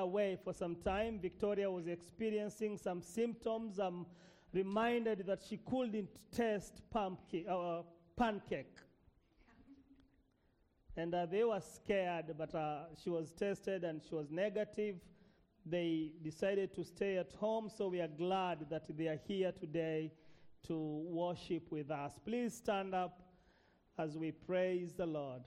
away for some time. Victoria was experiencing some symptoms. I'm reminded that she couldn't taste pancake. And they were scared, but she was tested and she was negative. They decided to stay at home, so we are glad that they are here today to worship with us. Please stand up as we praise the Lord.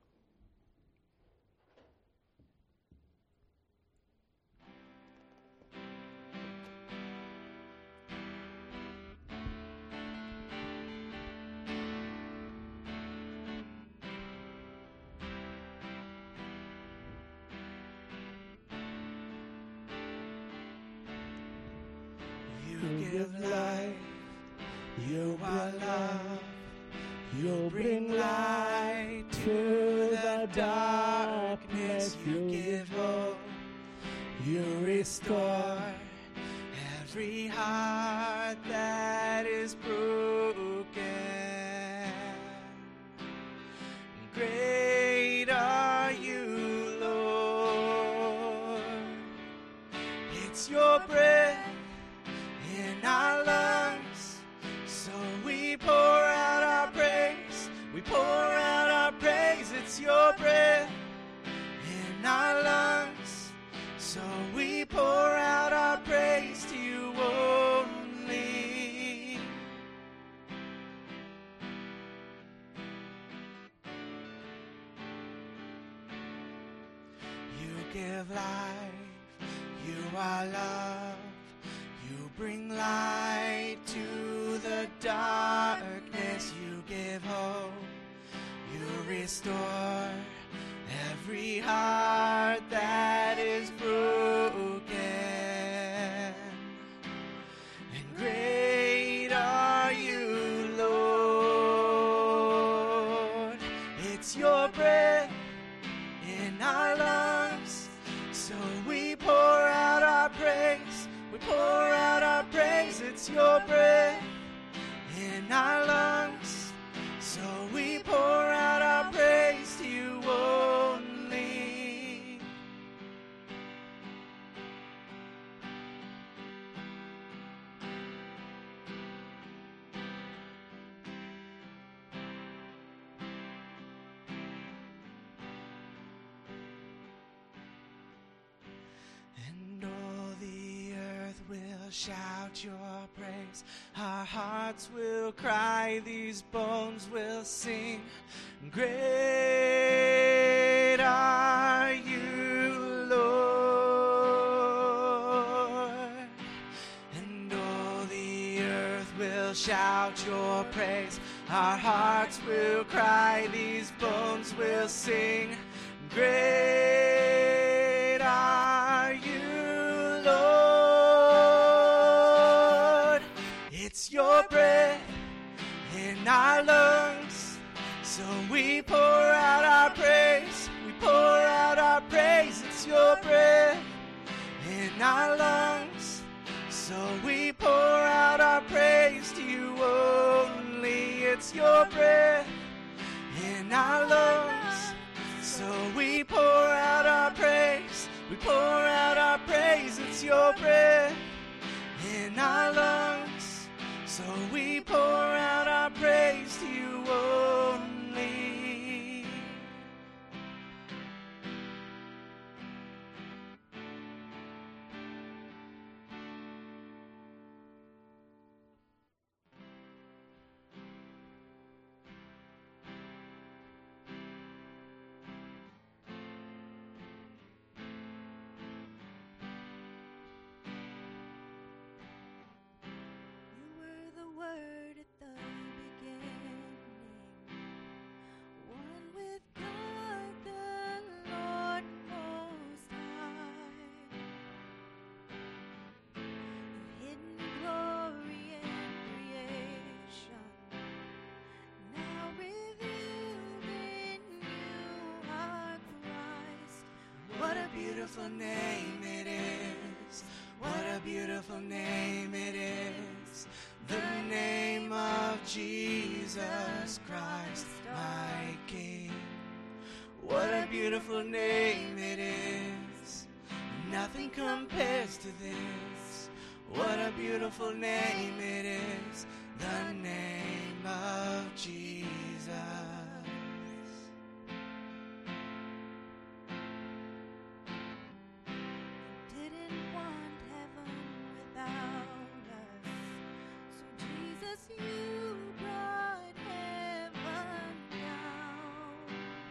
You give life, you are love, you bring light to the darkness, you give hope, you restore every heart that is broken. Great are you, Lord. It's your breath in our lungs, so we pour out our praise. We pour out our praise. It's your breath in our lungs, so we pour out our praise to you only. You give life, you are love, you bring light to the darkness, you give hope, you restore every heart that is broken. And great are you, Lord. It's your breath in our lungs, so we pour out our praise. We pour out our praise. It's your breath in our lungs, so we pour out our praise to you only. And all the earth will shout your praise. Our hearts will cry, these bones will sing. Great are you, Lord. And all the earth will shout your praise. Our hearts will cry, these bones will sing. Great are you, Lord. It's your breath in our lungs, so we pour out our praise. We pour out our praise. It's your breath in our lungs, so we pour out our praise to you only. It's your breath in our lungs, so we pour out our praise. We pour out our praise. It's your breath in our lungs, so we pour out our praise to you only. You were the Word at the beginning, one with God the Lord Most High. Your hidden glory in creation, now revealed in you are Christ. What a beautiful name it is. What a beautiful name it is. The name of Jesus Christ, my King. What a beautiful name it is. Nothing Nothing compares to this. What a beautiful name it is, the name of Jesus. Didn't want heaven without us, so Jesus, you brought heaven down.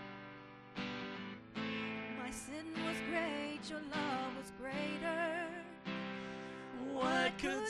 My sin was great, your love was greater. What could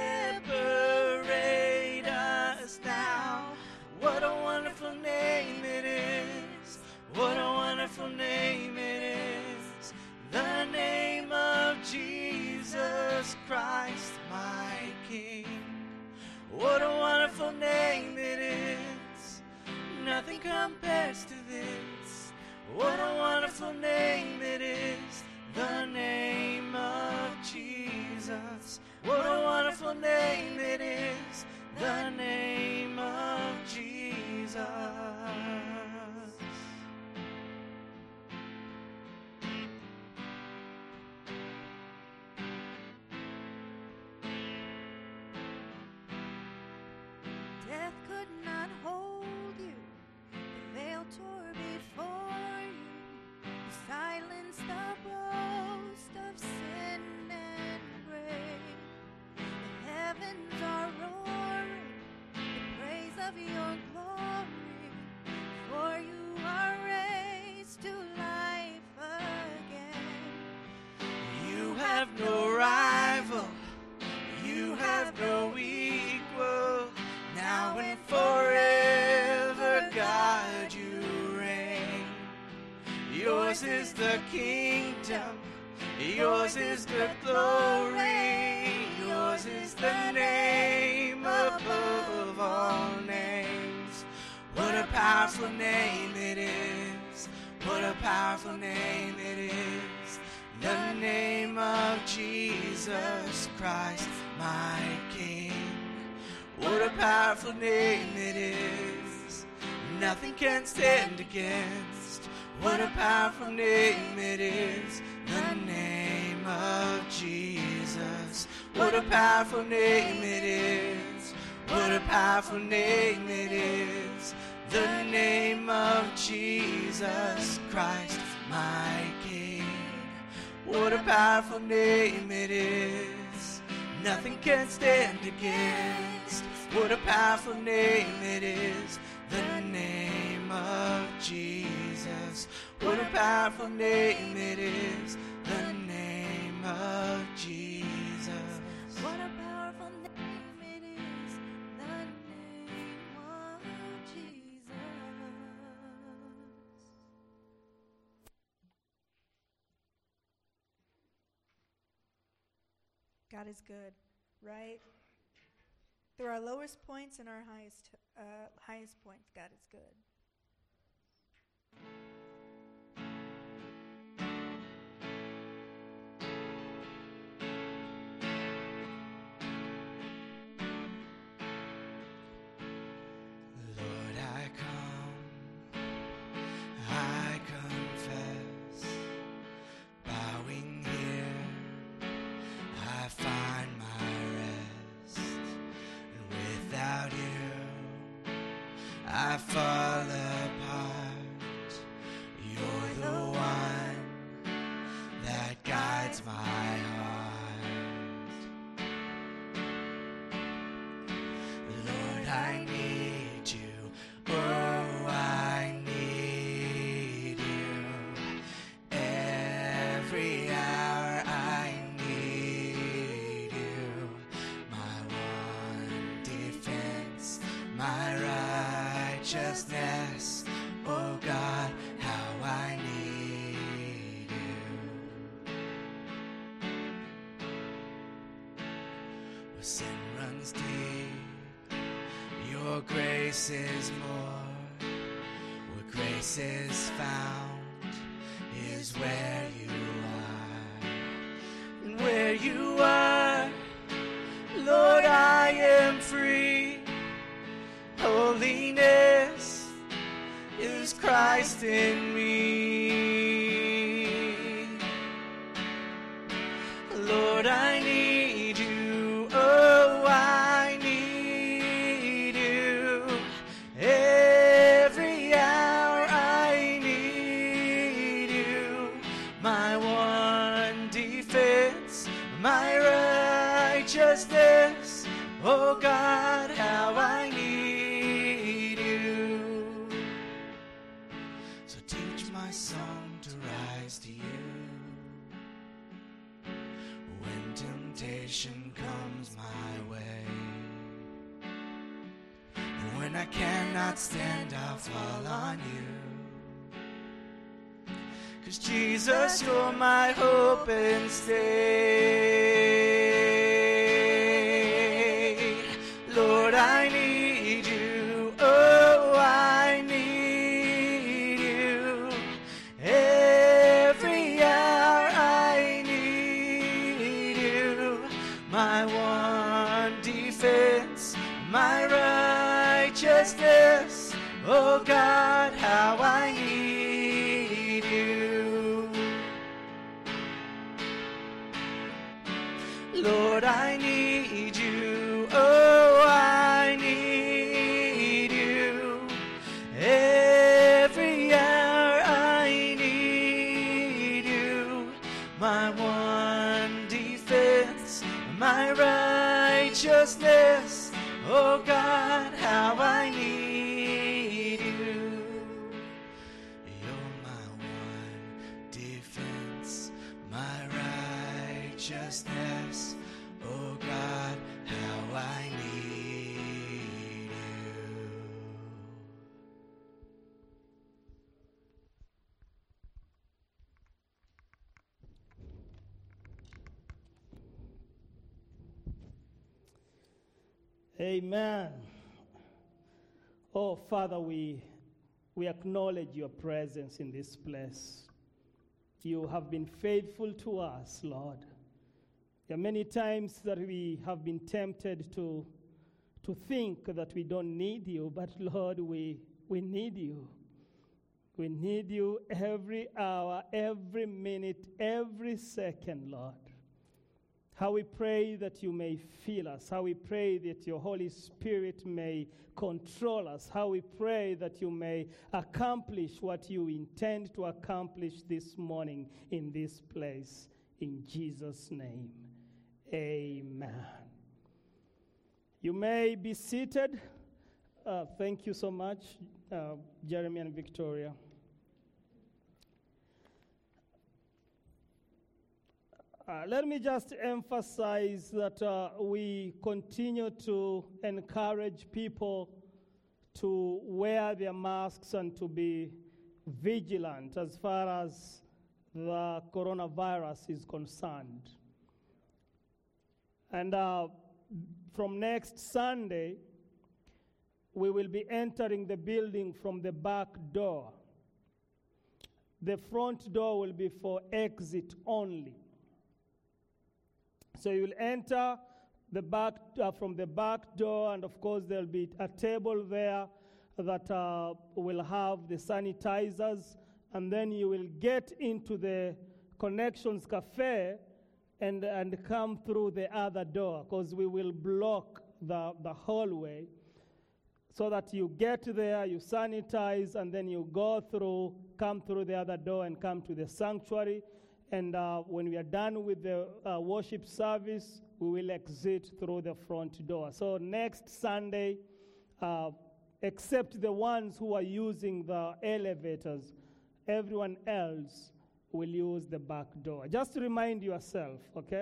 separate us now? What a wonderful name it is. What a wonderful name it is. The name of Jesus Christ, my King. What a wonderful name it is. Nothing compares to this. What a wonderful name it is. The name of Jesus. What a wonderful name it is. The name of Jesus. Death could not hold you. The veil tore before you. You silenced the boast of sin and grave. The heavens are roaring the praise of your glory. For you are raised to life again. You have no rival. You have no equal. Now and forever, God, you reign. Yours is the kingdom. Yours is the glory. Yours is the name above all names. What a powerful name it is. What a powerful name it is. The name of Jesus Christ, my King. What a powerful name it is. Nothing can stand against. What a powerful name it is. The name of Jesus. What a powerful name it is. What a powerful name it is. The name of Jesus Christ, my King. What a powerful name it is. Nothing can stand against. What a powerful name it is. The name of Jesus. What a powerful name it is. The name of Jesus. What a powerful name it is, the name of Jesus. God is good, right? Through our lowest points and our highest points, God is good. Lord, I come, I confess, bowing here, I find my rest, and without you, I fall apart. You're the one that guides my heart. Lord, I need you. Oh, I need you. Every hour I need you. My one defense, my righteousness. Oh God, how I need you. Where sin runs deep, your grace is more. Where grace is found is where you are. And where you are, Lord, I am free. Holiness is Christ in me. Lord, I need you. Oh, I need you. Every hour I need you. My one defense, my righteousness. Oh God, how I need you. So teach my song to rise to you. When temptation comes my way, and when I cannot stand, I'll fall on you. 'Cause Jesus, you're my hope and stay. Lord, I need you. Oh, I need you. Every hour I need you. My one defense, my righteousness. Oh God, how I need you. Lord, I need you. Oh, I need you. Every hour I need you. My one defense, my righteousness. Oh God, how I need you. You're my one defense, my righteousness. Oh God, how I need you. Amen. Oh, Father, we acknowledge your presence in this place. You have been faithful to us, Lord. There are many times that we have been tempted to think that we don't need you, but Lord, we need you. We need you every hour, every minute, every second, Lord. How we pray that you may fill us. How we pray that your Holy Spirit may control us. How we pray that you may accomplish what you intend to accomplish this morning in this place. In Jesus' name, amen. You may be seated. Thank you so much, Jeremy and Victoria. Let me just emphasize that we continue to encourage people to wear their masks and to be vigilant as far as the coronavirus is concerned. And from next Sunday, we will be entering the building from the back door. The front door will be for exit only. So you will enter the back from the back door, and of course there'll be a table there that will have the sanitizers, and then you will get into the Connections Cafe and come through the other door, because we will block the hallway so that you get there, you sanitize, and then you come through the other door and come to the sanctuary. And when we are done with the worship service, we will exit through the front door. So next Sunday, except the ones who are using the elevators, everyone else will use the back door. Just remind yourself, okay?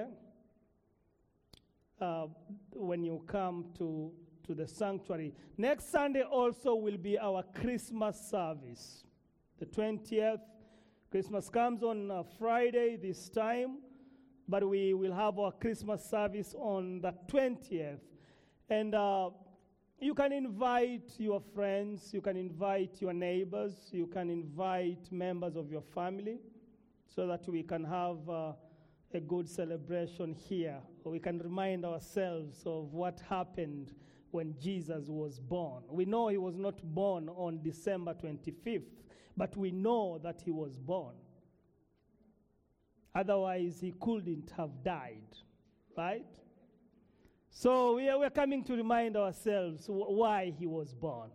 When you come to the sanctuary. Next Sunday also will be our Christmas service, the 20th. Christmas comes on Friday this time, but we will have our Christmas service on the 20th. And you can invite your friends, you can invite your neighbors, you can invite members of your family so that we can have a good celebration here. We can remind ourselves of what happened when Jesus was born. We know he was not born on December 25th, but we know that he was born. Otherwise, he couldn't have died, right? So we're coming to remind ourselves why he was born.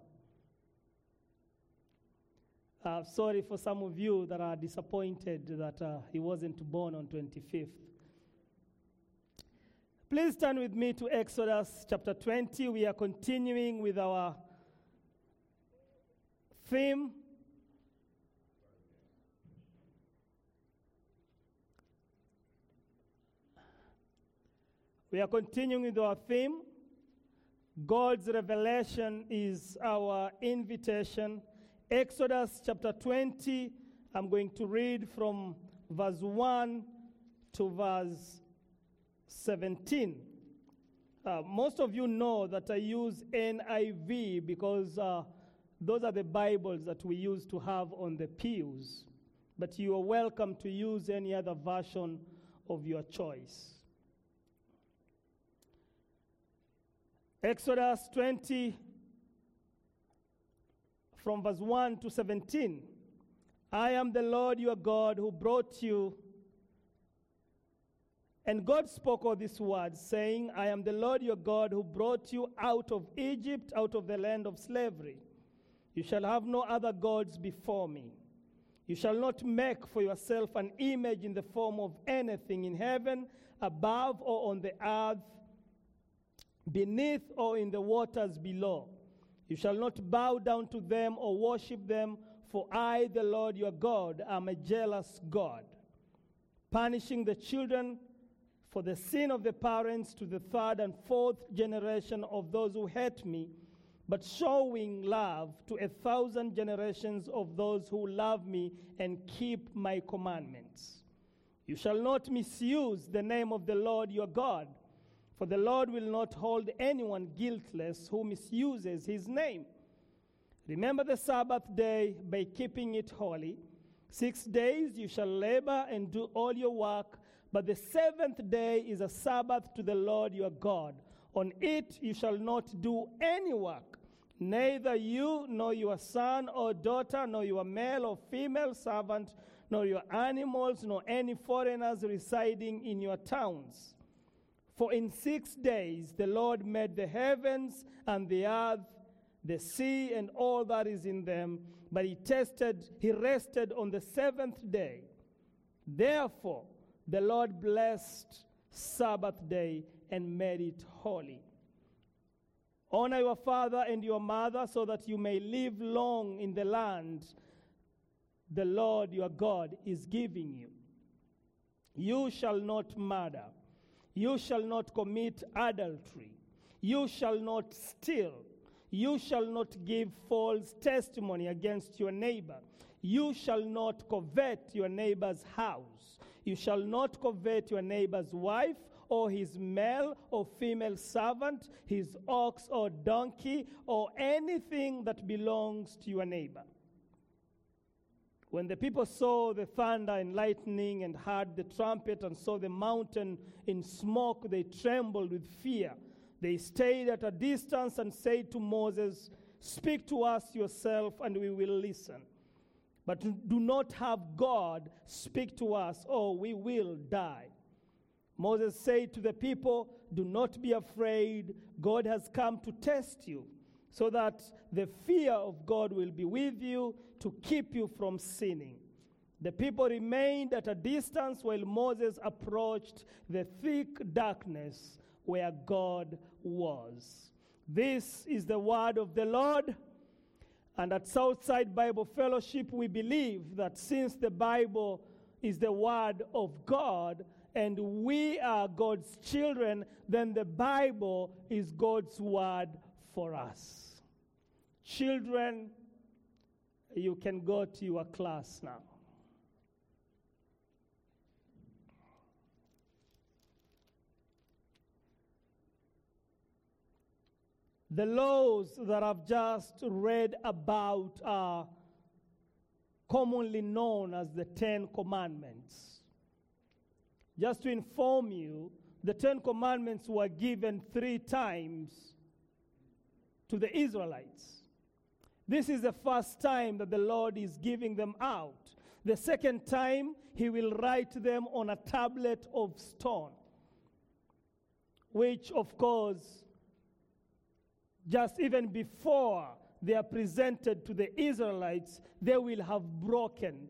Sorry for some of you that are disappointed that he wasn't born on 25th. Please turn with me to Exodus chapter 20. We are continuing with our theme. We are continuing with our theme. God's revelation is our invitation. Exodus chapter 20, I'm going to read from verse 1 to verse 17. Most of you know that I use NIV because those are the Bibles that we used to have on the pews. But you are welcome to use any other version of your choice. Exodus 20, from verse 1 to 17. I am the Lord your God who brought you. And God spoke all these words, saying, I am the Lord your God who brought you out of Egypt, out of the land of slavery. You shall have no other gods before me. You shall not make for yourself an image in the form of anything in heaven, above or on the earth, beneath or in the waters below. You shall not bow down to them or worship them, for I, the Lord your God, am a jealous God, punishing the children for the sin of the parents to the third and fourth generation of those who hate me, but showing love to 1,000 generations of those who love me and keep my commandments. You shall not misuse the name of the Lord your God, for the Lord will not hold anyone guiltless who misuses his name. Remember the Sabbath day by keeping it holy. 6 days you shall labor and do all your work, but the seventh day is a Sabbath to the Lord your God. On it you shall not do any work, neither you nor your son or daughter, nor your male or female servant, nor your animals, nor any foreigners residing in your towns. For in 6 days the Lord made the heavens and the earth, the sea and all that is in them, but he rested on the seventh day. Therefore the Lord blessed Sabbath day and made it holy. Honor your father and your mother, so that you may live long in the land the Lord your God is giving you. You shall not murder. You shall not commit adultery. You shall not steal. You shall not give false testimony against your neighbor. You shall not covet your neighbor's house. You shall not covet your neighbor's wife, or his male or female servant, his ox or donkey, or anything that belongs to your neighbor. When the people saw the thunder and lightning and heard the trumpet and saw the mountain in smoke, they trembled with fear. They stayed at a distance and said to Moses, "Speak to us yourself, and we will listen. But do not have God speak to us, or we will die." Moses said to the people, "Do not be afraid. God has come to test you, so that the fear of God will be with you to keep you from sinning." The people remained at a distance while Moses approached the thick darkness where God was. This is the word of the Lord. And at Southside Bible Fellowship, we believe that since the Bible is the word of God and we are God's children, then the Bible is God's word for us. Children, you can go to your class now. The laws that I've just read about are commonly known as the 10 Commandments. Just to inform you, the 10 Commandments were given 3 times to the Israelites. This is the first time that the Lord is giving them out. The second time, he will write them on a tablet of stone, which, of course, just even before they are presented to the Israelites, they will have broken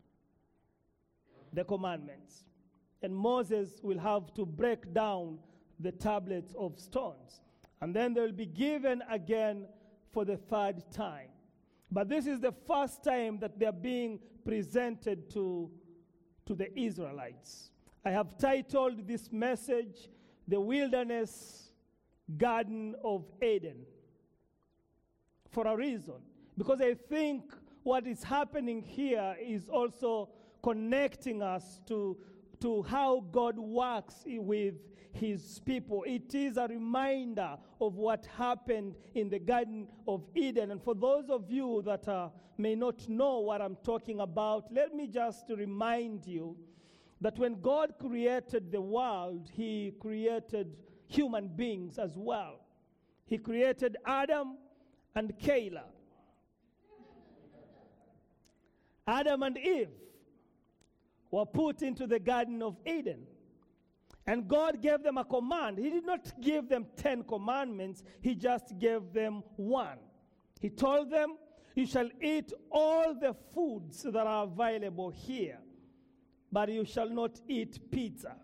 the commandments. And Moses will have to break down the tablets of stones. And then they will be given again for the third time. But this is the first time that they are being presented to the Israelites. I have titled this message, The Wilderness Garden of Eden, for a reason. Because I think what is happening here is also connecting us to how God works with his people. It is a reminder of what happened in the Garden of Eden. And for those of you that may not know what I'm talking about, let me just remind you that when God created the world, he created human beings as well. He created Adam and Kayla. Adam and Eve were put into the Garden of Eden. And God gave them a command. He did not give them 10 commandments. He just gave them one. He told them, you shall eat all the foods that are available here, but you shall not eat pizza.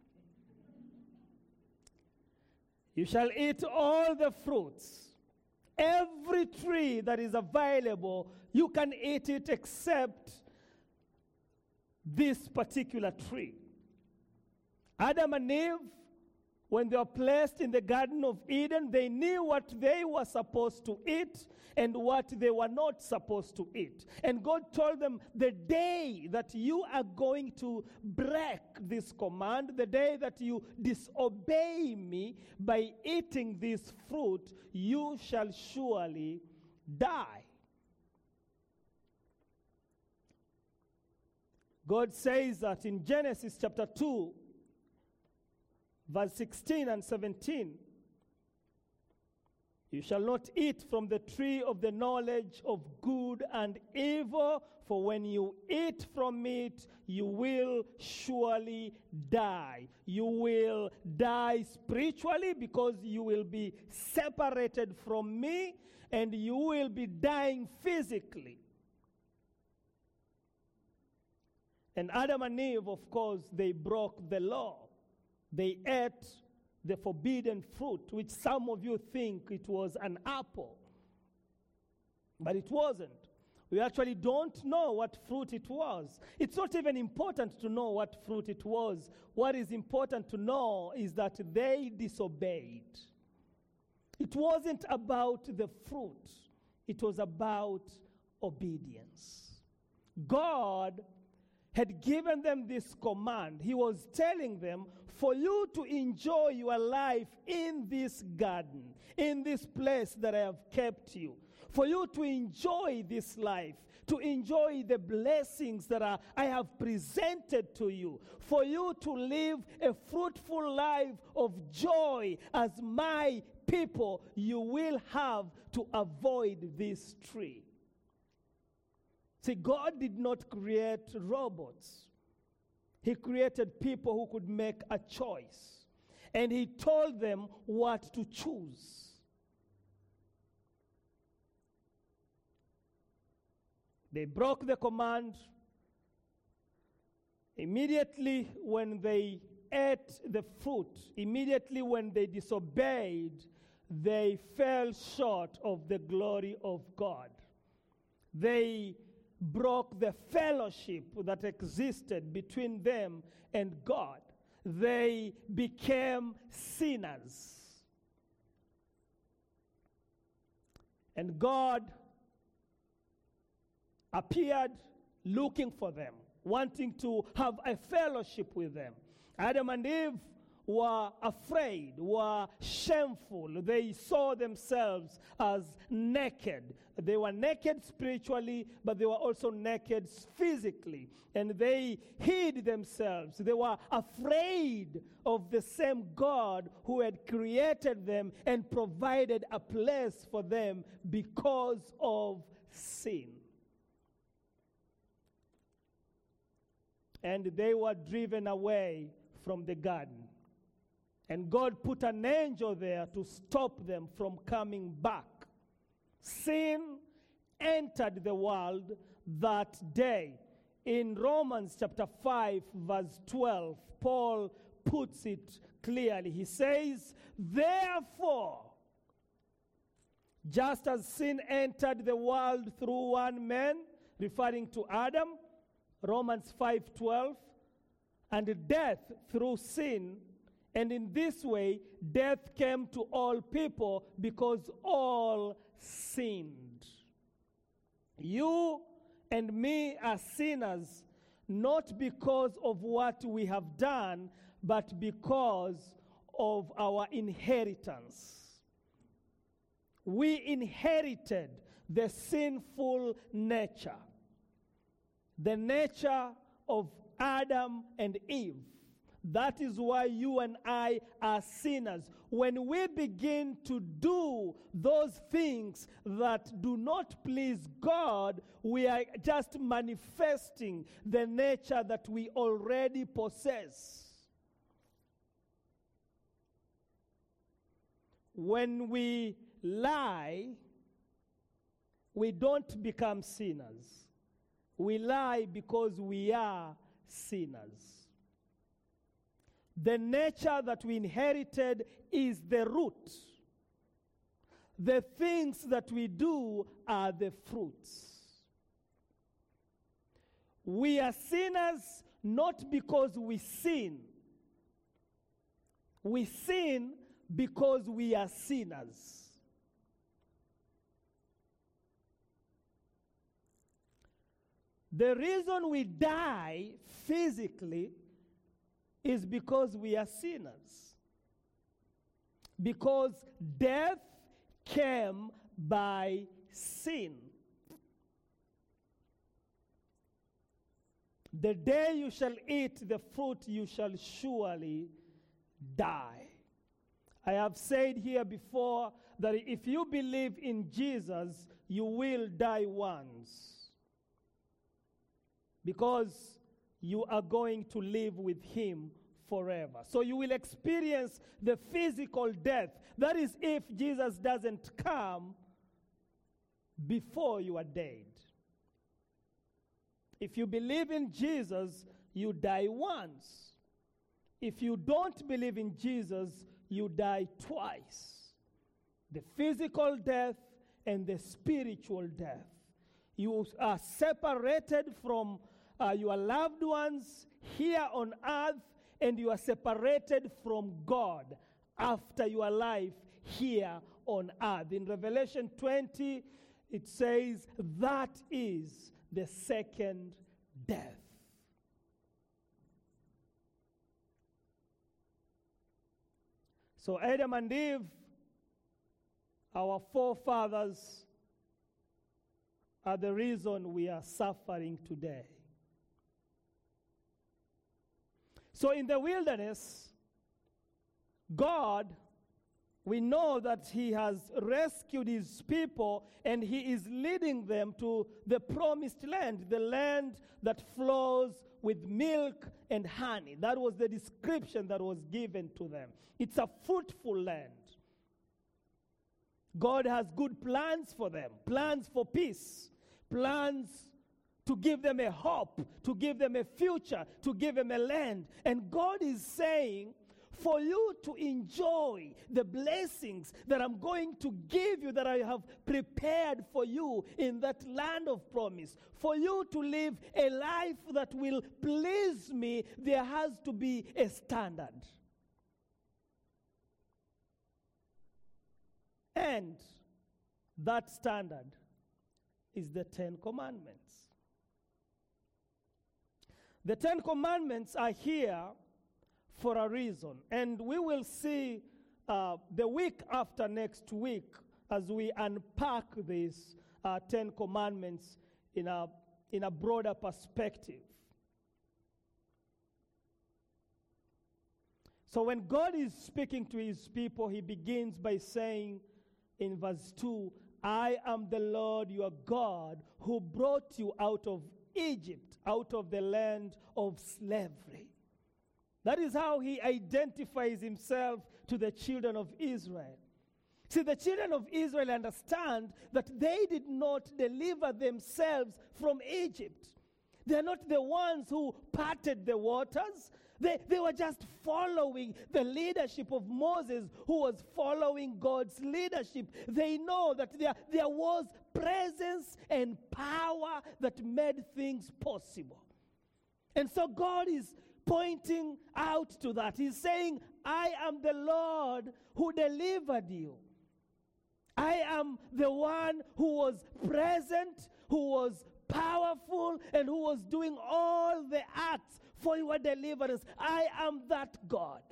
You shall eat all the fruits. Every tree that is available, you can eat it except this particular tree. Adam and Eve, when they were placed in the Garden of Eden, they knew what they were supposed to eat and what they were not supposed to eat. And God told them, the day that you are going to break this command, the day that you disobey me by eating this fruit, you shall surely die. God says that in Genesis chapter 2, verse 16 and 17, you shall not eat from the tree of the knowledge of good and evil, for when you eat from it, you will surely die. You will die spiritually because you will be separated from me, and you will be dying physically. And Adam and Eve, of course, they broke the law. They ate the forbidden fruit, which some of you think it was an apple. But it wasn't. We actually don't know what fruit it was. It's not even important to know what fruit it was. What is important to know is that they disobeyed. It wasn't about the fruit. It was about obedience. God had given them this command. He was telling them, for you to enjoy your life in this garden, in this place that I have kept you, for you to enjoy this life, to enjoy the blessings that I have presented to you, for you to live a fruitful life of joy as my people, you will have to avoid this tree. See, God did not create robots. He created people who could make a choice. And he told them what to choose. They broke the command. Immediately when they ate the fruit, immediately when they disobeyed, they fell short of the glory of God. They broke the fellowship that existed between them and God. They became sinners. And God appeared looking for them, wanting to have a fellowship with them. Adam and Eve were afraid, were shameful. They saw themselves as naked. They were naked spiritually, but they were also naked physically. And they hid themselves. They were afraid of the same God who had created them and provided a place for them because of sin. and they were driven away from the garden. And God put an angel there to stop them from coming back. Sin entered the world that day. In Romans chapter 5, verse 12, Paul puts it clearly. He says, therefore, just as sin entered the world through one man, referring to Adam, Romans 5:12, and death through sin, and in this way death came to all people because all sinned. You and me are sinners, not because of what we have done, but because of our inheritance. We inherited the sinful nature, the nature of Adam and Eve. That is why you and I are sinners. When we begin to do those things that do not please God, we are just manifesting the nature that we already possess. When we lie, we don't become sinners. We lie because we are sinners. The nature that we inherited is the root. The things that we do are the fruits. We are sinners not because we sin. We sin because we are sinners. The reason we die physically is because we are sinners. Because death came by sin. The day you shall eat the fruit, you shall surely die. I have said here before that if you believe in Jesus, you will die once. Because you are going to live with him forever. So you will experience the physical death. That is if Jesus doesn't come before you are dead. If you believe in Jesus, you die once. If you don't believe in Jesus, you die twice. The physical death and the spiritual death. You are separated from your loved ones here on earth, and you are separated from God after your life here on earth. In Revelation 20, it says that is the second death. So Adam and Eve, our forefathers, are the reason we are suffering today. So in the wilderness, God, we know that he has rescued his people and he is leading them to the promised land, the land that flows with milk and honey. That was the description that was given to them. It's a fruitful land. God has good plans for them, plans for peace, plans to give them a hope, to give them a future, to give them a land. And God is saying, for you to enjoy the blessings that I'm going to give you, that I have prepared for you in that land of promise, for you to live a life that will please me, there has to be a standard. And that standard is the Ten Commandments. The Ten Commandments are here for a reason. And we will see the week after next week as we unpack these Ten Commandments in a broader perspective. So when God is speaking to his people, he begins by saying in verse 2, I am the Lord your God who brought you out of Egypt, out of the land of slavery. That is how he identifies himself to the children of Israel. See, the children of Israel understand that they did not deliver themselves from Egypt. They're not the ones who parted the waters. They were just following the leadership of Moses, who was following God's leadership. They know that there was presence and power that made things possible. And so God is pointing out to that. He's saying, I am the Lord who delivered you. I am the one who was present, who was powerful, and who was doing all the acts for your deliverance. I am that God.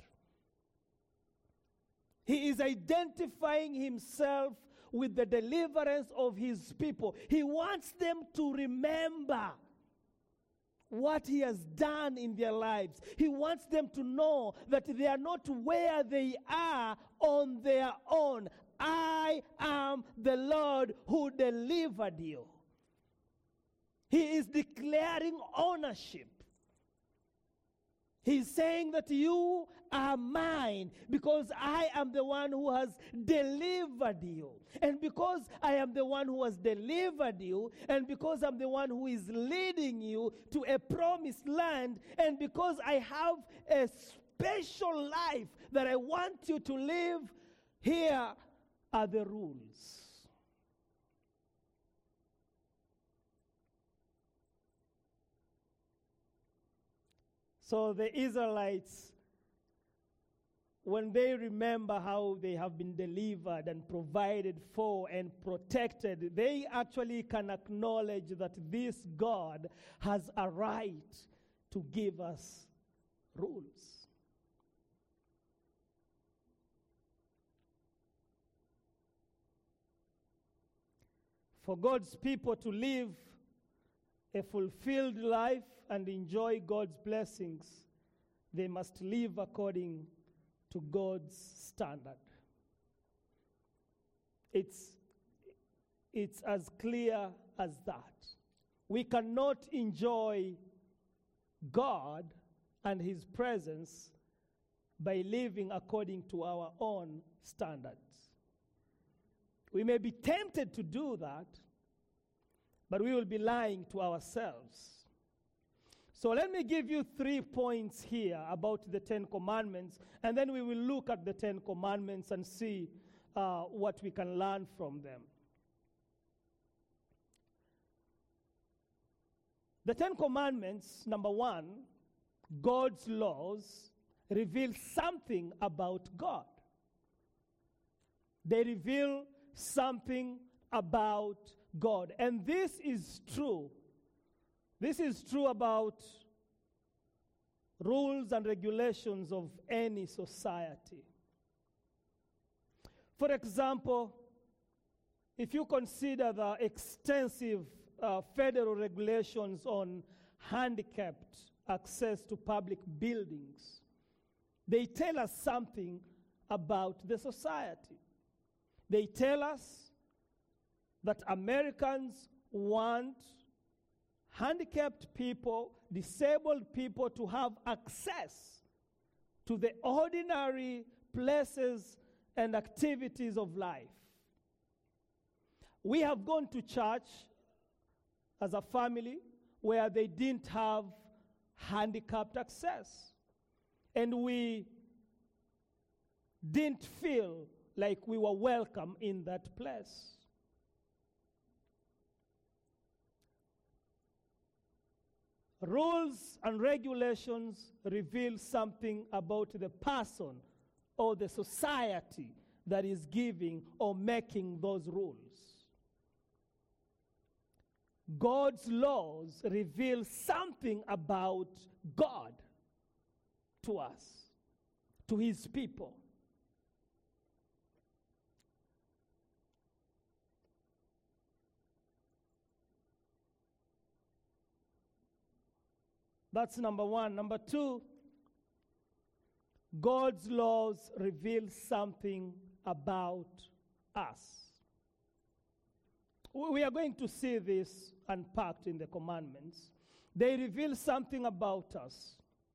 He is identifying himself with the deliverance of his people. He wants them to remember what he has done in their lives. He wants them to know that they are not where they are on their own. I am the Lord who delivered you. He is declaring ownership. He's saying that you are mine because I am the one who has delivered you. And because I am the one who has delivered you, and because I'm the one who is leading you to a promised land, and because I have a special life that I want you to live, here are the rules. So the Israelites, when they remember how they have been delivered and provided for and protected, they actually can acknowledge that this God has a right to give us rules. For God's people to live a fulfilled life and enjoy God's blessings, they must live according to God's standard. It's as clear as that. We cannot enjoy God and his presence by living according to our own standards. We may be tempted to do that, but we will be lying to ourselves. So let me give you 3 points here about the 10 Commandments, and then we will look at the 10 Commandments and see what we can learn from them. The 10 Commandments, number 1, God's laws reveal something about God. They reveal something about God. And this is true. This is true about rules and regulations of any society. For example, if you consider the extensive federal regulations on handicapped access to public buildings, they tell us something about the society. They tell us that Americans want handicapped people, disabled people to have access to the ordinary places and activities of life. We have gone to church as a family where they didn't have handicapped access. And we didn't feel like we were welcome in that place. Rules and regulations reveal something about the person or the society that is giving or making those rules. God's laws reveal something about God to us, to his people. That's number 1. Number 2, God's laws reveal something about us. We are going to see this unpacked in the commandments. They reveal something about us.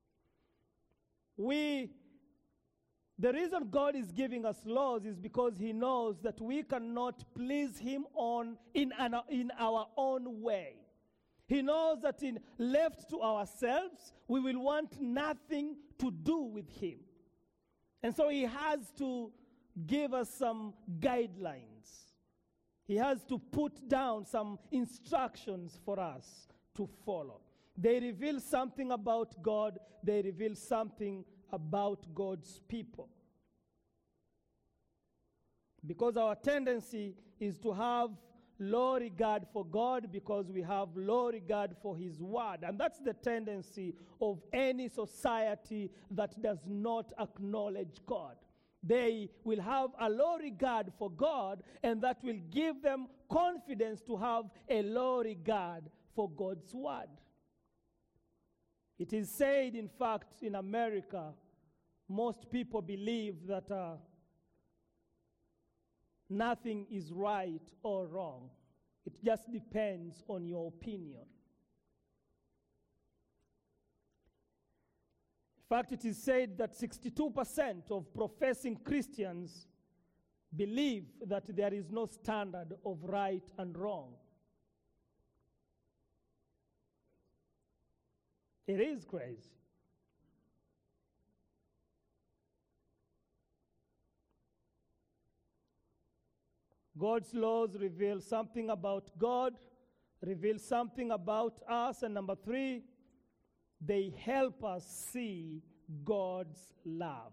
The reason God is giving us laws is because he knows that we cannot please him in our own way. He knows that in left to ourselves, we will want nothing to do with him. And so he has to give us some guidelines. He has to put down some instructions for us to follow. They reveal something about God. They reveal something about God's people. Because our tendency is to have low regard for God because we have low regard for his word. And that's the tendency of any society that does not acknowledge God. They will have a low regard for God, and that will give them confidence to have a low regard for God's word. It is said, in fact, in America, most people believe that nothing is right or wrong. It just depends on your opinion. In fact, it is said that 62% of professing Christians believe that there is no standard of right and wrong. It is crazy. God's laws reveal something about God, reveal something about us, and number 3, they help us see God's love.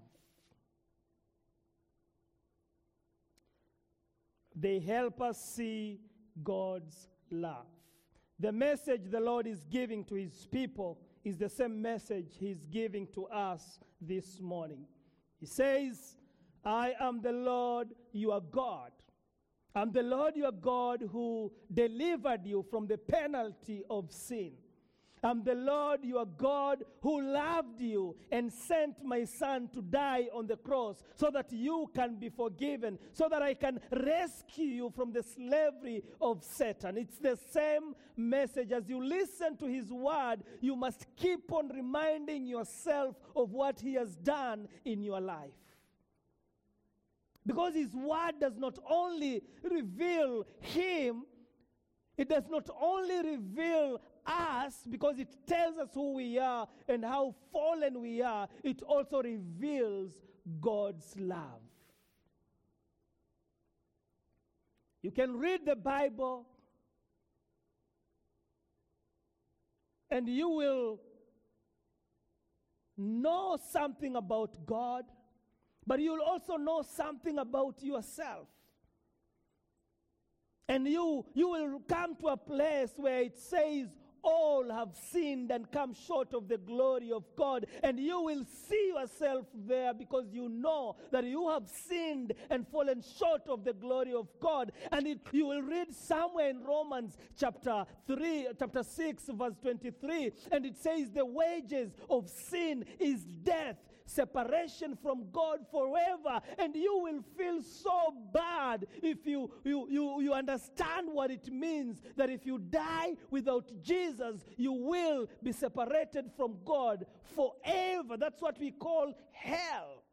They help us see God's love. The message the Lord is giving to his people is the same message he's giving to us this morning. He says, I am the Lord your God. I'm the Lord your God who delivered you from the penalty of sin. I'm the Lord your God who loved you and sent my son to die on the cross so that you can be forgiven, so that I can rescue you from the slavery of Satan. It's the same message. As you listen to his word, you must keep on reminding yourself of what he has done in your life. Because his word does not only reveal him, it does not only reveal us because it tells us who we are and how fallen we are, it also reveals God's love. You can read the Bible and you will know something about God, but you'll also know something about yourself. And you will come to a place where it says, all have sinned and come short of the glory of God. And you will see yourself there because you know that you have sinned and fallen short of the glory of God. And you will read somewhere in Romans chapter 6, verse 23. And it says the wages of sin is death, separation from God forever. And you will feel so bad if you understand what it means, that if you die without Jesus, you will be separated from God forever. That's what we call hell.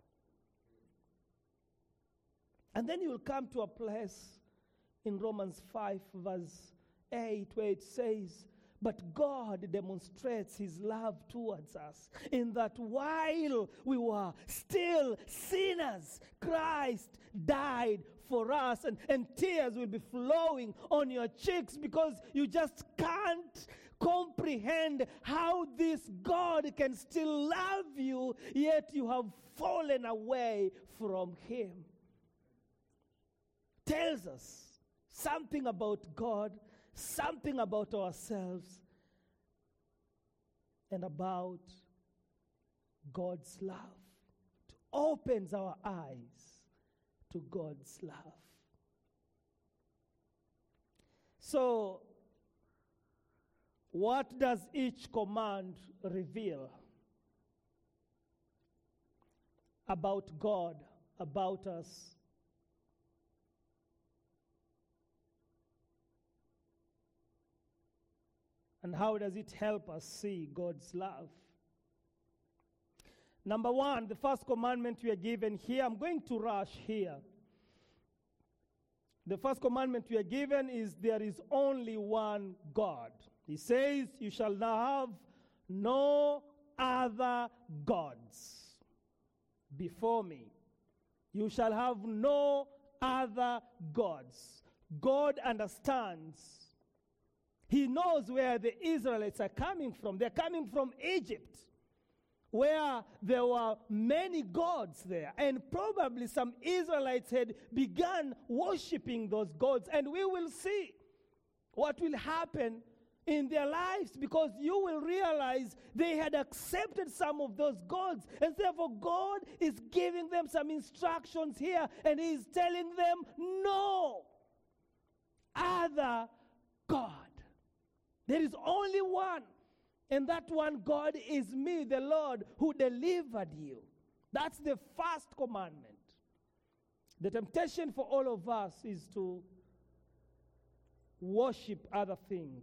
And then you will come to a place in Romans 5 verse 8 where it says, but God demonstrates his love towards us in that while we were still sinners, Christ died for us. And tears will be flowing on your cheeks because you just can't comprehend how this God can still love you, yet you have fallen away from him. Tells us something about God, something about ourselves, and about God's love. It opens our eyes to God's love. So, what does each command reveal about God, about us? And how does it help us see God's love? Number one, the first commandment we are given here, I'm going to rush here. The first commandment we are given is there is only one God. He says, you shall now have no other gods before me. You shall have no other gods. God understands. He knows where the Israelites are coming from. They're coming from Egypt, where there were many gods there. And probably some Israelites had begun worshiping those gods. And we will see what will happen in their lives, because you will realize they had accepted some of those gods. And therefore God is giving them some instructions here. And He is telling them, no other God. There is only one. And that one God is me, the Lord, who delivered you. That's the first commandment. The temptation for all of us is to worship other things.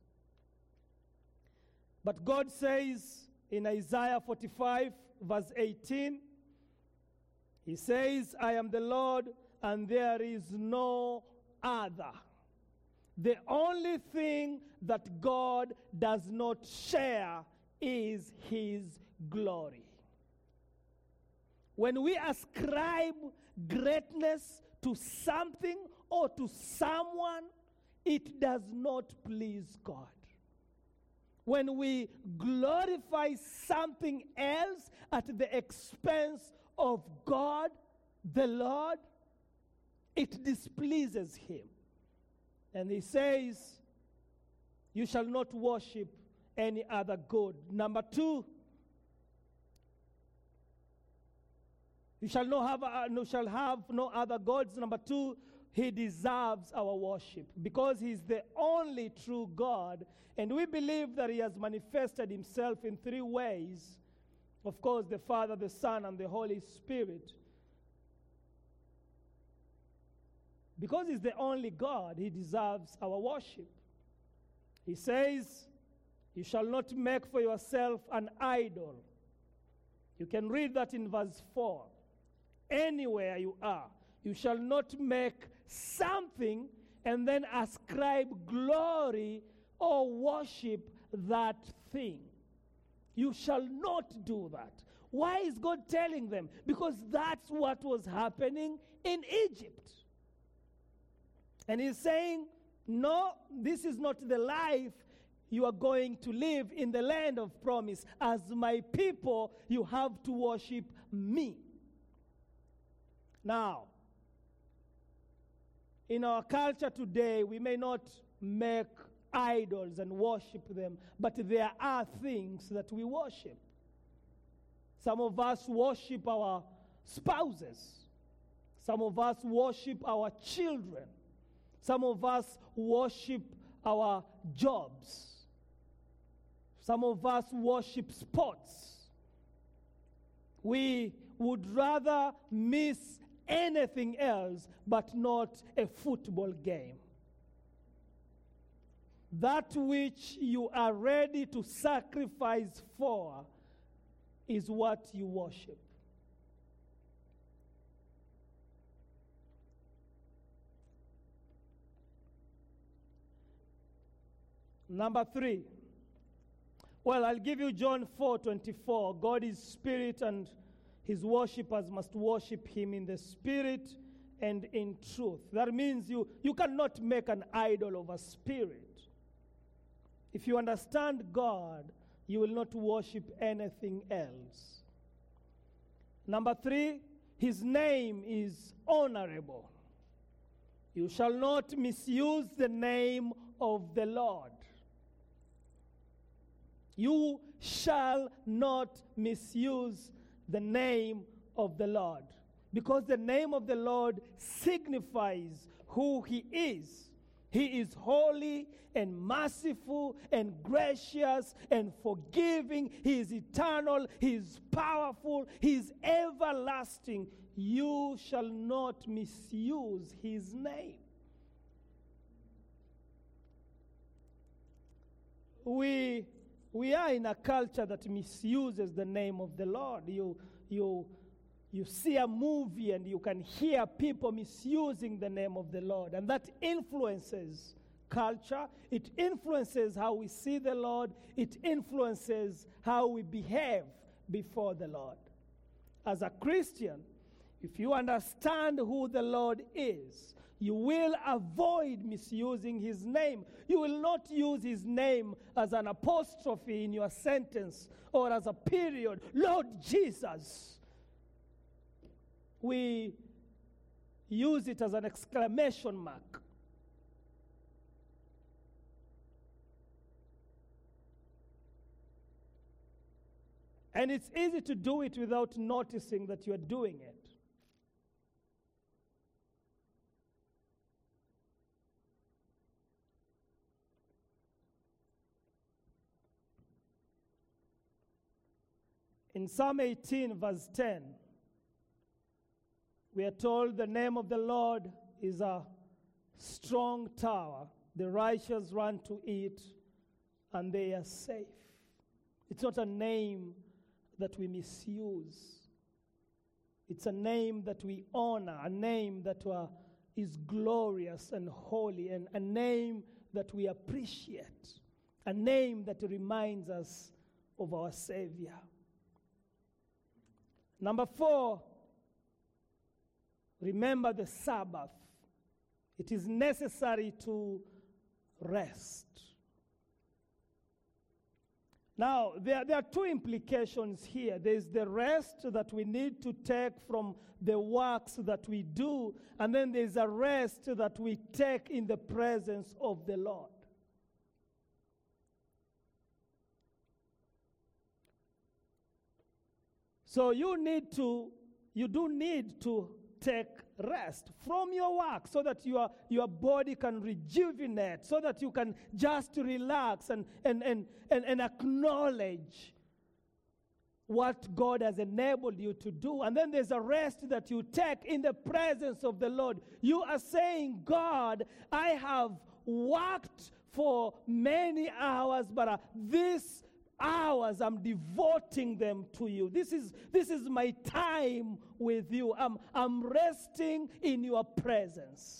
But God says in Isaiah 45, verse 18, He says, I am the Lord, and there is no other. The only thing that God does not share is His glory. When we ascribe greatness to something or to someone, it does not please God. When we glorify something else at the expense of God, the Lord, it displeases Him. And He says, you shall not worship any other God. Number two, you shall have no other gods. Number two, He deserves our worship because He's the only true God. And we believe that He has manifested Himself in three ways. Of course, the Father, the Son, and the Holy Spirit. Because He's the only God, He deserves our worship. He says, you shall not make for yourself an idol. You can read that in verse 4. Anywhere you are, you shall not make something and then ascribe glory or worship that thing. You shall not do that. Why is God telling them? Because that's what was happening in Egypt. And He's saying, no, this is not the life you are going to live in the land of promise. As my people, you have to worship me. Now, in our culture today, we may not make idols and worship them, but there are things that we worship. Some of us worship our spouses. Some of us worship our children. Some of us worship our jobs. Some of us worship sports. We would rather miss anything else but not a football game. That which you are ready to sacrifice for is what you worship. Number 3. Well, I'll give you John 4:24. God is spirit, and His worshippers must worship Him in the spirit and in truth. That means you cannot make an idol of a spirit. If you understand God, you will not worship anything else. Number 3, His name is honorable. You shall not misuse the name of the Lord. You shall not misuse the name of the Lord, because the name of the Lord signifies who He is. He is holy and merciful and gracious and forgiving. He is eternal. He is powerful. He is everlasting. You shall not misuse His name. we are in a culture that misuses the name of the Lord. You see a movie and you can hear people misusing the name of the Lord, and that influences culture. It influences how we see the Lord. It influences how we behave before the Lord. As a Christian, if you understand who the Lord is, you will avoid misusing his name. You will not use his name as an apostrophe in your sentence or as a period. Lord Jesus. We use it as an exclamation mark. And it's easy to do it without noticing that you're doing it. In Psalm 18, verse 10, we are told the name of the Lord is a strong tower. The righteous run to it, and they are safe. It's not a name that we misuse. It's a name that we honor, a name that is glorious and holy, and a name that we appreciate, a name that reminds us of our Savior. Number 4, remember the Sabbath. It is necessary to rest. Now, there are two implications here. There's the rest that we need to take from the works that we do, and then there's a rest that we take in the presence of the Lord. So you do need to take rest from your work so that your body can rejuvenate, so that you can just relax and acknowledge what God has enabled you to do. And then there's a rest that you take in the presence of the Lord. You are saying, God, I have worked for many hours, but this hours I'm devoting them to you. This is my time with you. I'm resting in your presence.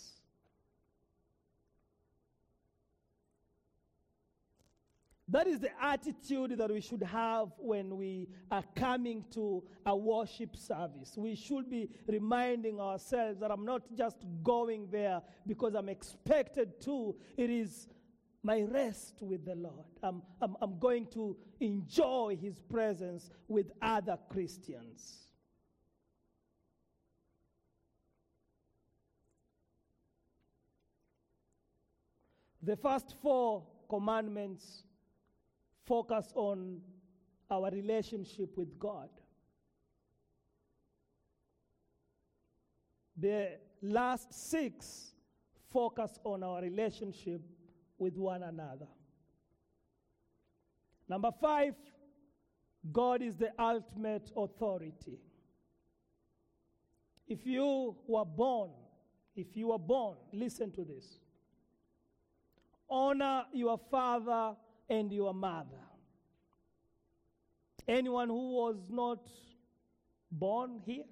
That is the attitude that we should have when we are coming to a worship service. We should be reminding ourselves that I'm not just going there because I'm expected to. It is my rest with the Lord. I'm going to enjoy his presence with other Christians. The first 4 commandments focus on our relationship with God. The last 6 focus on our relationship with one another. Number 5, God is the ultimate authority. If you were born, listen to this. Honor your father and your mother. Anyone who was not born here?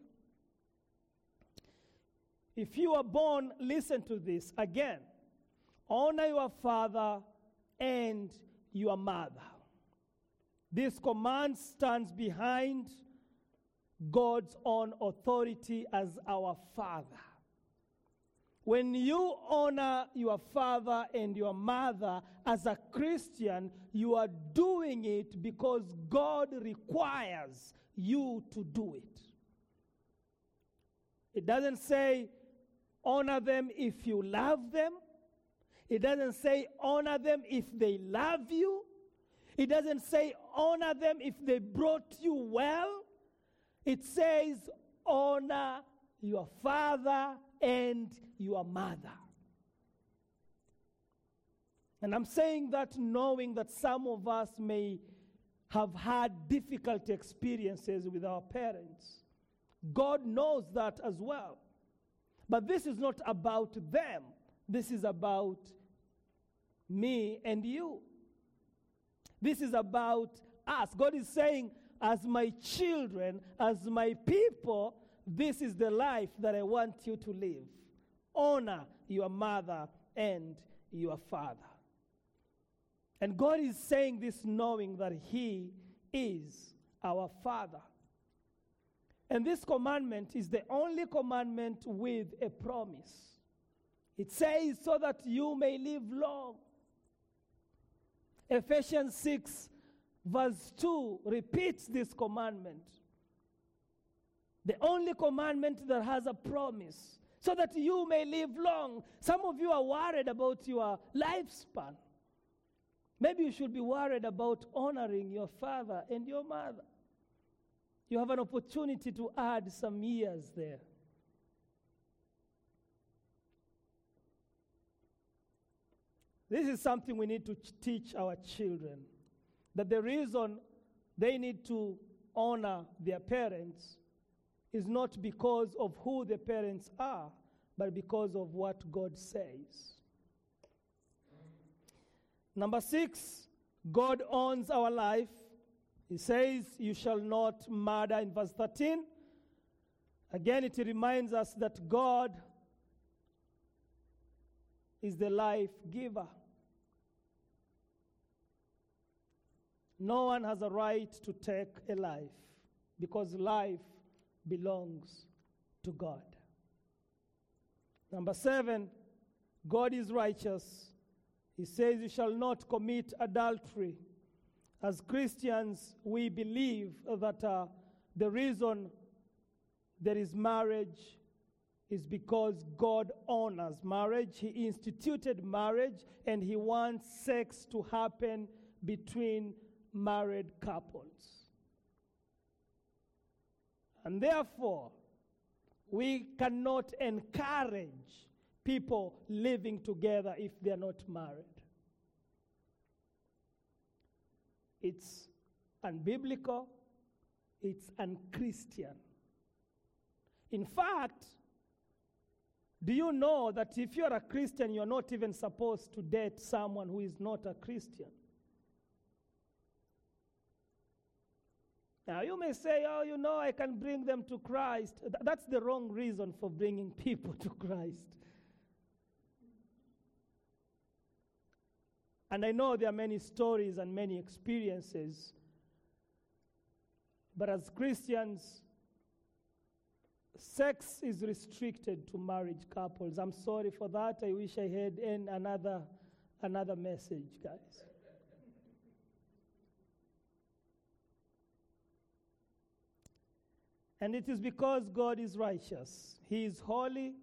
If you are born, listen to this again. Honor your father and your mother. This command stands behind God's own authority as our Father. When you honor your father and your mother as a Christian, you are doing it because God requires you to do it. It doesn't say honor them if you love them. It doesn't say honor them if they love you. It doesn't say honor them if they brought you well. It says honor your father and your mother. And I'm saying that knowing that some of us may have had difficult experiences with our parents. God knows that as well. But this is not about them. This is about me and you. This is about us. God is saying, as my children, as my people, this is the life that I want you to live. Honor your mother and your father. And God is saying this knowing that He is our Father. And this commandment is the only commandment with a promise. It says, so that you may live long. Ephesians 6, verse 2 repeats this commandment. The only commandment that has a promise, so that you may live long. Some of you are worried about your lifespan. Maybe you should be worried about honoring your father and your mother. You have an opportunity to add some years there. This is something we need to teach our children. That the reason they need to honor their parents is not because of who the parents are, but because of what God says. Number 6, God owns our life. He says, you shall not murder in verse 13. Again, it reminds us that God is the life giver. No one has a right to take a life because life belongs to God. Number 7, God is righteous. He says you shall not commit adultery. As Christians, we believe that the reason there is marriage is because God honors marriage. He instituted marriage, and He wants sex to happen between married couples. And therefore, we cannot encourage people living together if they are not married. It's unbiblical. It's unchristian. In fact, do you know that if you're a Christian, you're not even supposed to date someone who is not a Christian? Now, you may say, oh, you know, I can bring them to Christ. That's the wrong reason for bringing people to Christ. And I know there are many stories and many experiences. But as Christians, sex is restricted to marriage couples. I'm sorry for that. I wish I had another message, guys. And it is because God is righteous. He is holy.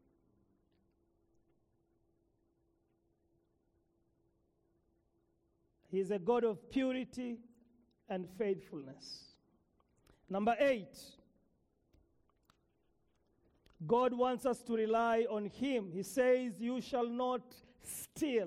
He is a God of purity and faithfulness. Number 8, God wants us to rely on Him. He says, you shall not steal.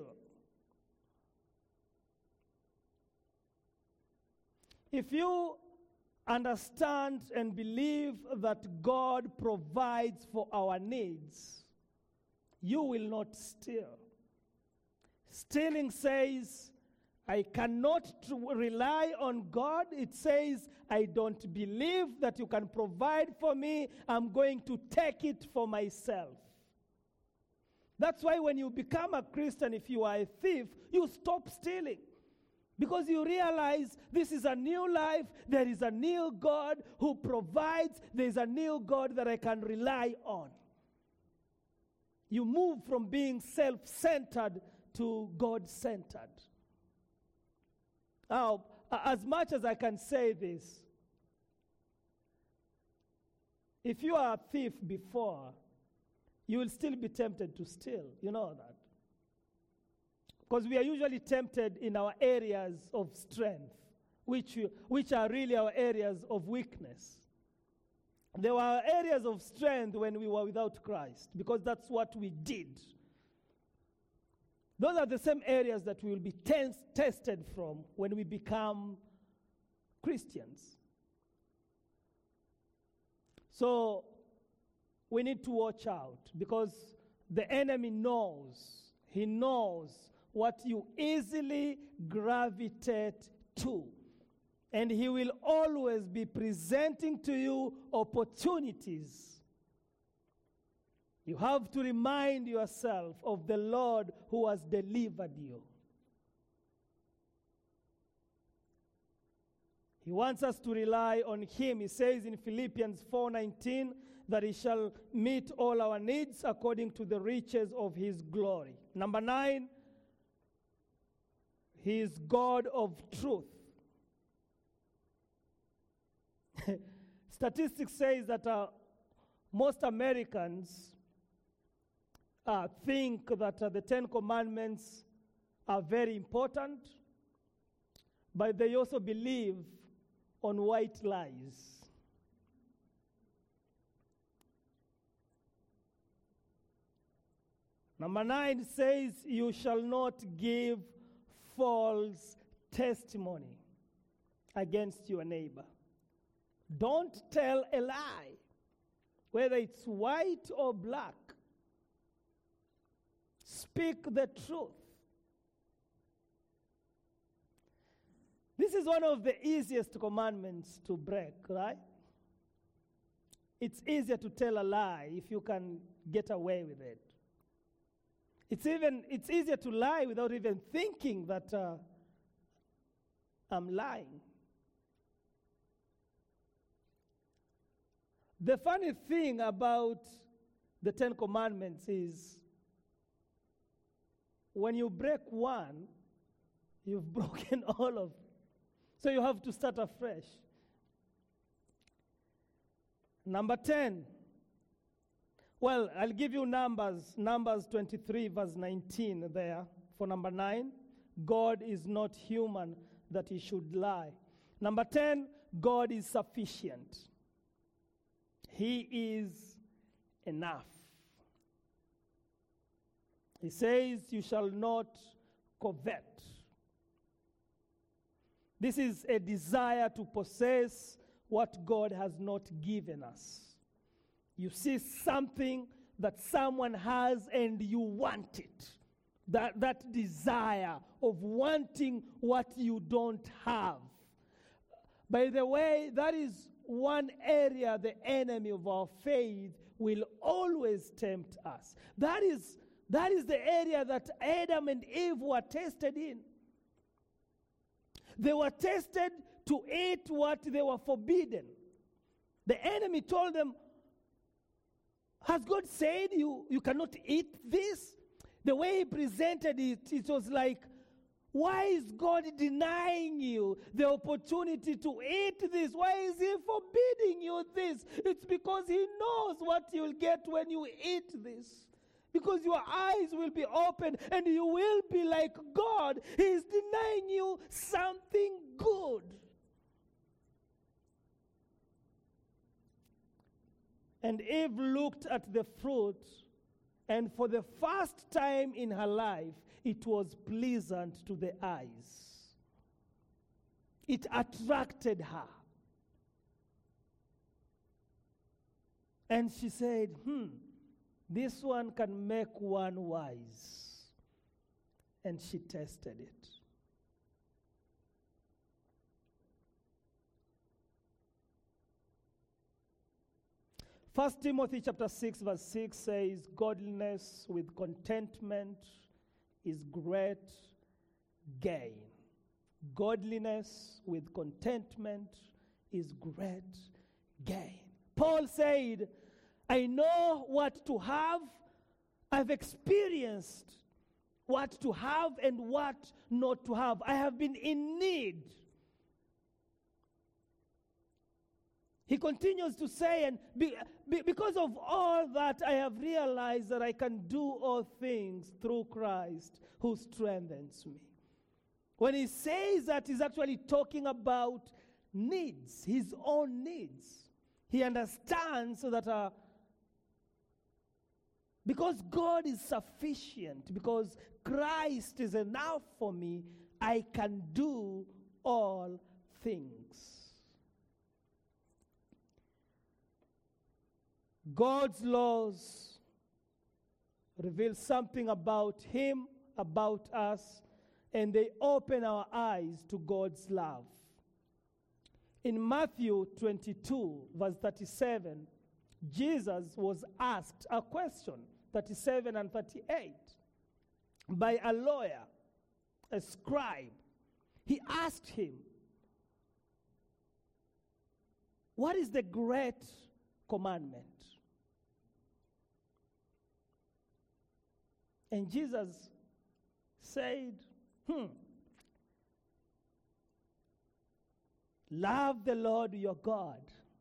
If you understand and believe that God provides for our needs, you will not steal. Stealing says, I cannot rely on God. It says, I don't believe that you can provide for me. I'm going to take it for myself. That's why when you become a Christian, if you are a thief, you stop stealing. Because you realize this is a new life. There is a new God who provides. There is a new God that I can rely on. You move from being self-centered to God-centered. Now, as much as I can say this, if you are a thief before, you will still be tempted to steal. You know that. Because we are usually tempted in our areas of strength, which are really our areas of weakness. There were areas of strength when we were without Christ, because that's what we did. Those are the same areas that we will be tested from when we become Christians. So we need to watch out, because the enemy knows. He knows what you easily gravitate to. And He will always be presenting to you opportunities. You have to remind yourself of the Lord who has delivered you. He wants us to rely on Him. He says in Philippians 4:19 that He shall meet all our needs according to the riches of His glory. Number 9, He is God of truth. Statistics says that most Americans think that the Ten Commandments are very important, but they also believe on white lies. Number 9 says, you shall not give false testimony against your neighbor. Don't tell a lie, whether it's white or black. Speak the truth. This is one of the easiest commandments to break, right? It's easier to tell a lie if you can get away with it. It's easier to lie without even thinking that I'm lying. The funny thing about the Ten Commandments is when you break one, you've broken all of them. So you have to start afresh. Number 10. Well, I'll give you Numbers 23 verse 19 there for number 9. God is not human that He should lie. Number 10, God is sufficient. He is enough. He says, you shall not covet. This is a desire to possess what God has not given us. You see something that someone has and you want it. That desire of wanting what you don't have. By the way, that is one area the enemy of our faith will always tempt us. That is the area that Adam and Eve were tested in. They were tested to eat what they were forbidden. The enemy told them, has God said you cannot eat this? The way he presented it, it was like, why is God denying you the opportunity to eat this? Why is He forbidding you this? It's because He knows what you'll get when you eat this. Because your eyes will be open and you will be like God. He is denying you something good. And Eve looked at the fruit, and for the first time in her life, it was pleasant to the eyes. It attracted her. And she said, this one can make one wise. And she tested it. First Timothy chapter 6 verse 6 says, godliness with contentment is great gain. Godliness with contentment is great gain. Paul said, I know what to have. I've experienced what to have and what not to have. I have been in need. He continues to say, and because of all that, I have realized that I can do all things through Christ who strengthens me. When he says that, he's actually talking about needs, his own needs. He understands that because God is sufficient, because Christ is enough for me, I can do all things. God's laws reveal something about him about us, and they open our eyes to God's love. In Matthew 22, verse 37, Jesus was asked a question, 37 and 38, by a lawyer, a scribe. He asked him, "What is the great commandment?" And Jesus said, love the Lord your God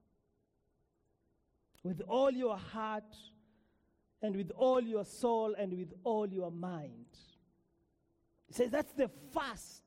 with all your heart and with all your soul and with all your mind. He says that's the first.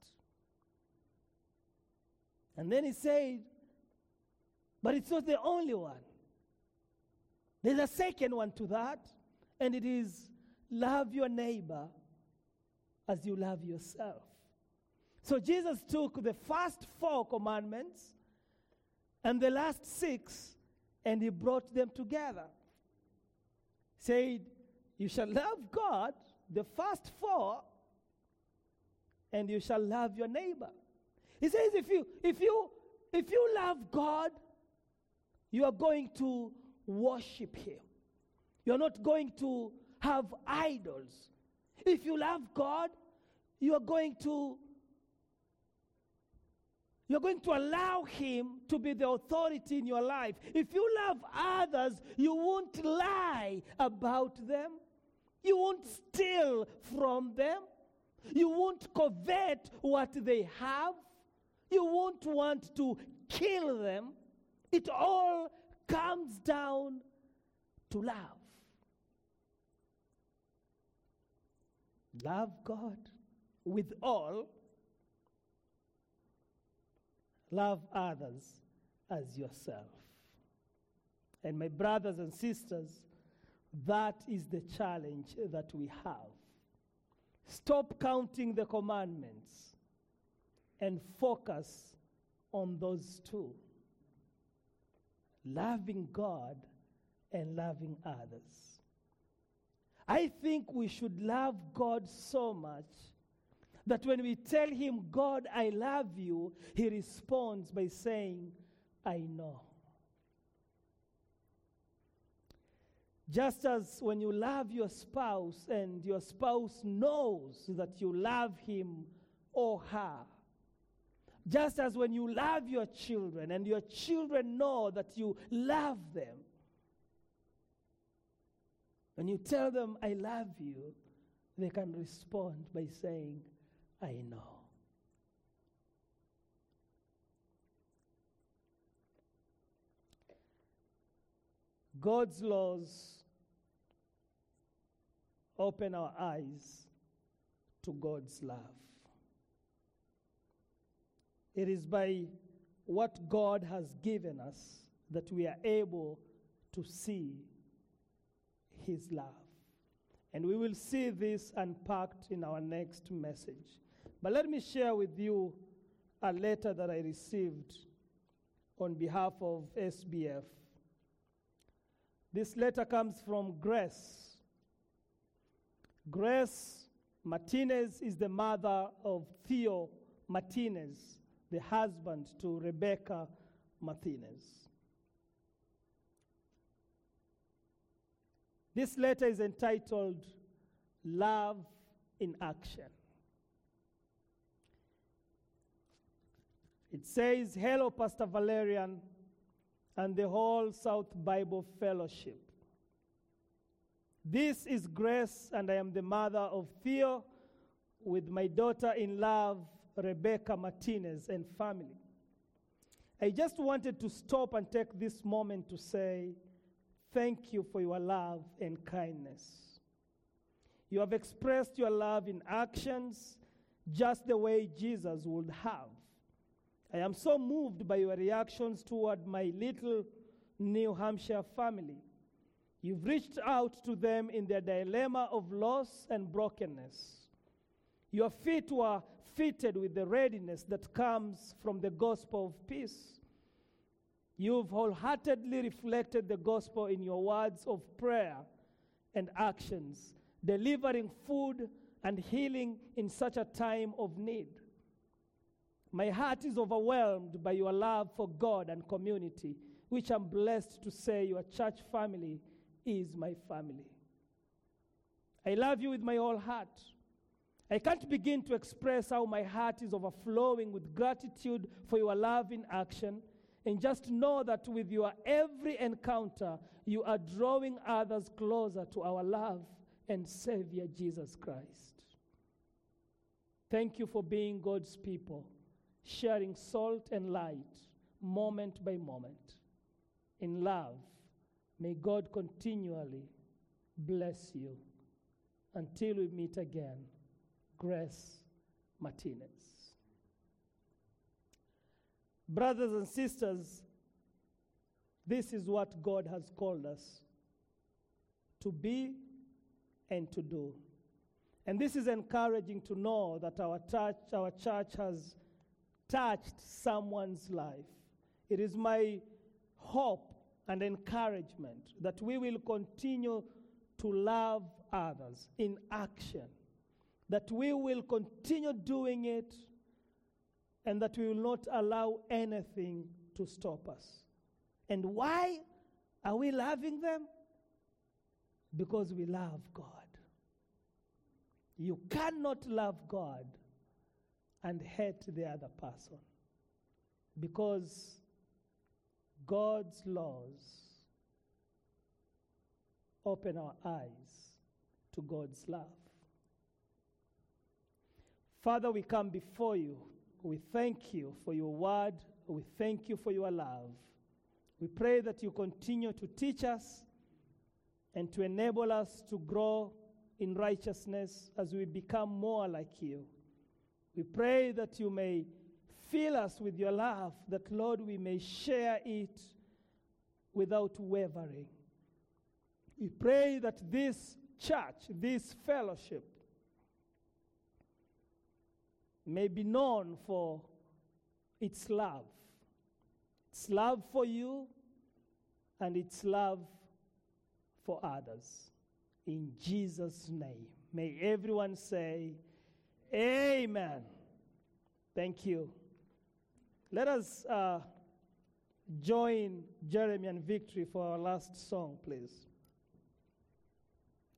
And then he said, but it's not the only one. There's a second one to that, and it is love your neighbor as you love yourself. So Jesus took the first 4 commandments and the last 6, and he brought them together. Said, you shall love God, the first 4, and you shall love your neighbor. He says if you love God, you are going to worship him. You're not going to have idols. If you love God, you're going to allow him to be the authority in your life. If you love others, you won't lie about them. You won't steal from them. You won't covet what they have. You won't want to kill them. It all comes down to love. Love God with all. Love others as yourself. And my brothers and sisters, that is the challenge that we have. Stop counting the commandments and focus on those 2. Loving God and loving others. I think we should love God so much that when we tell him, God, I love you, he responds by saying, I know. Just as when you love your spouse and your spouse knows that you love him or her, just as when you love your children and your children know that you love them, when you tell them, I love you, they can respond by saying, I know. God's laws open our eyes to God's love. It is by what God has given us that we are able to see his love. And we will see this unpacked in our next message. But let me share with you a letter that I received on behalf of SBF. This letter comes from Grace. Grace Martinez is the mother of Theo Martinez, the husband to Rebecca Martinez. This letter is entitled Love in Action. It says, hello, Pastor Valerian and the whole South Bible Fellowship. This is Grace, and I am the mother of Theo with my daughter-in-law, Rebecca Martinez, and family. I just wanted to stop and take this moment to say thank you for your love and kindness. You have expressed your love in actions just the way Jesus would have. I am so moved by your reactions toward my little New Hampshire family. You've reached out to them in their dilemma of loss and brokenness. Your feet were fitted with the readiness that comes from the gospel of peace. You've wholeheartedly reflected the gospel in your words of prayer and actions, delivering food and healing in such a time of need. My heart is overwhelmed by your love for God and community, which I'm blessed to say your church family is my family. I love you with my whole heart. I can't begin to express how my heart is overflowing with gratitude for your love in action. And just know that with your every encounter, you are drawing others closer to our love and Savior, Jesus Christ. Thank you for being God's people, sharing salt and light moment by moment. In love, may God continually bless you. Until we meet again, Grace Martinez. Brothers and sisters, this is what God has called us to be and to do. And this is encouraging to know that our church has touched someone's life. It is my hope and encouragement that we will continue to love others in action, that we will continue doing it, and that we will not allow anything to stop us. And why are we loving them? Because we love God. You cannot love God and hate the other person, because God's laws open our eyes to God's love. Father, we come before you. We thank you for your word. We thank you for your love. We pray that you continue to teach us and to enable us to grow in righteousness as we become more like you. We pray that you may fill us with your love, that, Lord, we may share it without wavering. We pray that this church, this fellowship, may be known for its love for you and its love for others. In Jesus' name, may everyone say, Amen. Thank you. Let us join Jeremy and Victory for our last song, please.